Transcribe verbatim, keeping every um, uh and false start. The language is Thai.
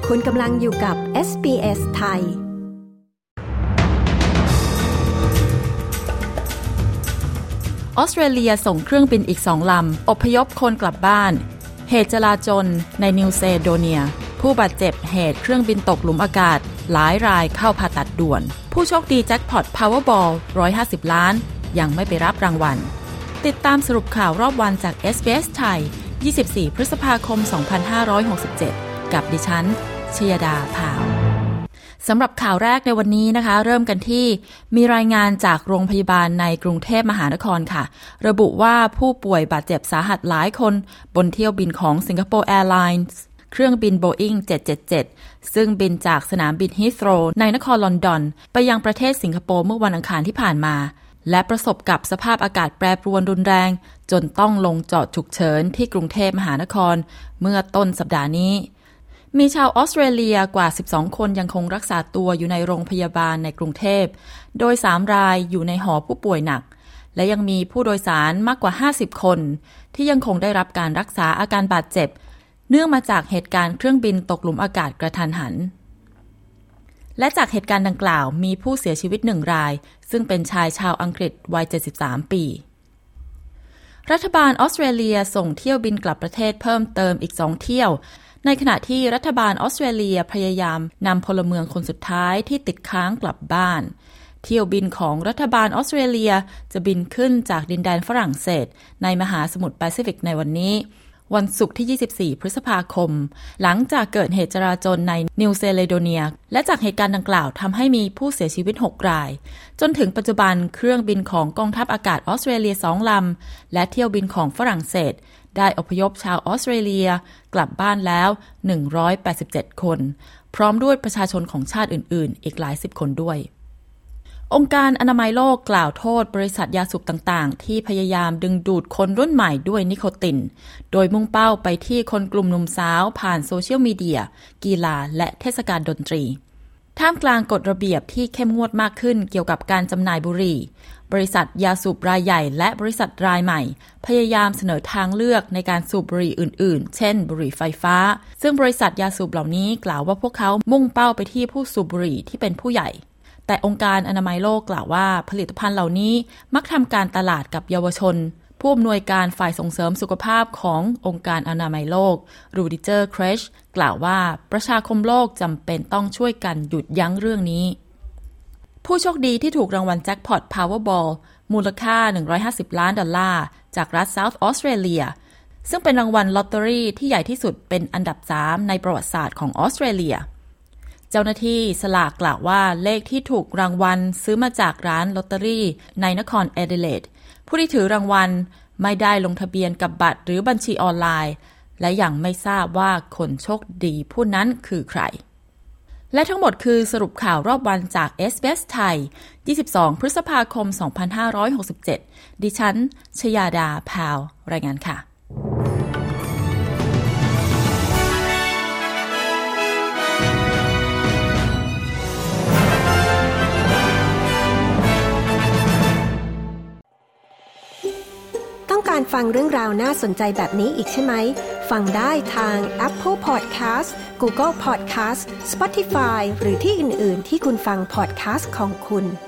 คุณกำลังอยู่กับ เอส บี เอส ไทยออสเตรเลียส่งเครื่องบินอีกสองลำอพยพคนกลับบ้านเหตุจลาจลในนิวซีแลนด์ผู้บาดเจ็บเหตุเครื่องบินตกหลุมอากาศหลายรายเข้าผ่าตัดด่วนผู้โชคดีแจ็คพอต Powerball หนึ่งร้อยห้าสิบล้านยังไม่ไปรับรางวัลติดตามสรุปข่าวรอบวันจาก เอส บี เอส ไทยยี่สิบสี่พฤษภาคมสองพันห้าร้อยหกสิบเจ็ดกับดิฉันชยดาภาวสำหรับข่าวแรกในวันนี้นะคะเริ่มกันที่มีรายงานจากโรงพยาบาลในกรุงเทพมหานครค่ะระบุว่าผู้ป่วยบาดเจ็บสาหัสหลายคนบนเที่ยวบินของ Singapore Airlines เครื่องบิน Boeing เจ็ดเจ็ดเจ็ดซึ่งบินจากสนามบิน Heathrow ในนครลอนดอนไปยังประเทศสิงคโปร์เมื่อวันอังคารที่ผ่านมาและประสบกับสภาพอากาศแปรปรวนรุนแรงจนต้องลงจอดฉุกเฉินที่กรุงเทพมหานครเมื่อต้นสัปดาห์นี้มีชาวออสเตรเลียกว่าสิบสองคนยังคงรักษาตัวอยู่ในโรงพยาบาลในกรุงเทพโดยสามรายอยู่ในหอผู้ป่วยหนักและยังมีผู้โดยสารมากกว่าห้าสิบคนที่ยังคงได้รับการรักษาอาการบาดเจ็บเนื่องมาจากเหตุการณ์เครื่องบินตกหลุมอากาศกระทันหันและจากเหตุการณ์ดังกล่าวมีผู้เสียชีวิตหนึ่งรายซึ่งเป็นชายชาวอังกฤษวัยเจ็ดสิบสามปีรัฐบาลออสเตรเลียส่งเที่ยวบินกลับประเทศเพิ่มเติมอีกสองเที่ยวในขณะที่รัฐบาลออสเตรเลียพยายามนำพลเมืองคนสุดท้ายที่ติดค้างกลับบ้านเที่ยวบินของรัฐบาลออสเตรเลียจะบินขึ้นจากดินแดนฝรั่งเศสในมหาสมุทรแปซิฟิกในวันนี้วันศุกร์ที่ยี่สิบสี่พฤษภาคมหลังจากเกิดเหตุจราจรในนิวซีแลนด์และจากเหตุการณ์ดังกล่าวทำให้มีผู้เสียชีวิตหกรายจนถึงปัจจุบันเครื่องบินของกองทัพอากาศออสเตรเลียสองลำและเที่ยวบินของฝรั่งเศสได้อพยพชาวออสเตรเลียกลับบ้านแล้วหนึ่งร้อยแปดสิบเจ็ดคนพร้อมด้วยประชาชนของชาติอื่นๆอีกหลายสิบคนด้วยองค์การอนามัยโลกกล่าวโทษบริษัทยาสูบต่างๆที่พยายามดึงดูดคนรุ่นใหม่ด้วยนิโคตินโดยมุ่งเป้าไปที่คนกลุ่มหนุ่มสาวผ่านโซเชียลมีเดียกีฬาและเทศกาลดนตรีท่ามกลางกฎระเบียบที่เข้มงวดมากขึ้นเกี่ยวกับการจำหน่ายบุหรี่บริษัทยาสูบรายใหญ่และบริษัทรายใหม่พยายามเสนอทางเลือกในการสูบบุหรี่อื่นๆเช่นบุหรี่ไฟฟ้าซึ่งบริษัทยาสูบเหล่านี้กล่าวว่าพวกเขามุ่งเป้าไปที่ผู้สูบบุหรี่ที่เป็นผู้ใหญ่แต่องค์การอนามัยโลกกล่าวว่าผลิตภัณฑ์เหล่านี้มักทำการตลาดกับเยาวชนผู้อำนวยการฝ่ายส่งเสริมสุขภาพขององค์การอนามัยโลกรูดิเจอร์เครชกล่าวว่าประชาคมโลกจำเป็นต้องช่วยกันหยุดยั้งเรื่องนี้ผู้โชคดีที่ถูกรางวัลแจ็คพอต Powerball มูลค่าหนึ่งร้อยห้าสิบล้านดอลลาร์จากรัฐ South Australia ซึ่งเป็นรางวัลลอตเตอรี่ที่ใหญ่ที่สุดเป็นอันดับสามในประวัติศาสตร์ของออสเตรเลียเจ้าหน้าที่สลากกล่าวว่าเลขที่ถูกรางวัลซื้อมาจากร้านลอตเตอรี่ในนครแอดิเลดผู้ที่ถือรางวัลไม่ได้ลงทะเบียนกับบัตรหรือบัญชีออนไลน์และยังไม่ทราบว่าคนโชคดีผู้นั้นคือใครและทั้งหมดคือสรุปข่าวรอบวันจาก เอส บี เอส ไทยยี่สิบสองพฤษภาคมสองพันห้าร้อยหกสิบเจ็ดดิฉันชยดาภาวรายงานค่ะต้องการฟังเรื่องราวน่าสนใจแบบนี้อีกใช่ไหมฟังได้ทาง Apple Podcast Google Podcast Spotify หรือที่อื่นๆที่คุณฟัง podcast ของคุณ